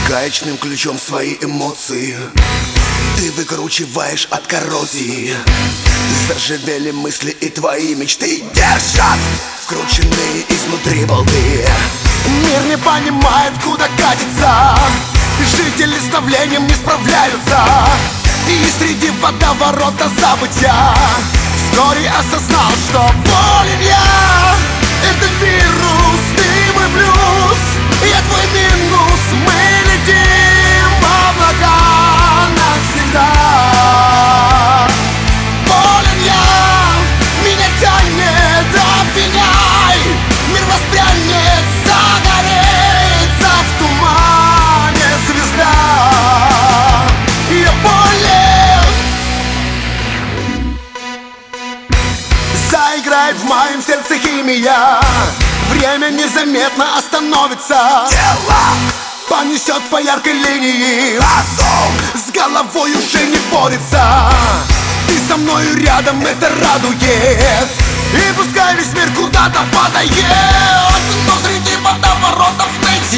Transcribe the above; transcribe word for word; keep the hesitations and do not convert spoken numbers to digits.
гаечным ключом свои эмоции ты выкручиваешь от коррозии. Заживели мысли и твои мечты держат вкрученные изнутри болты. Мир не понимает, куда катится, жители с давлением не справляются. И среди водоворота забытья вскоре осознал, что болен я. Это вирус, ты мой плюс, я твой минус. Мы летим в облака навсегда. Болен я, меня тянет, обвиняй. Мир воспрянет, загорится в тумане звезда. Я болен. Заиграет в моем сердце химия, время незаметно остановится. Тело понесет по яркой линии, разум с головой уже не борется. Ты со мною рядом, это радует. И пускай весь мир куда-то падает, но среди водоворотов мы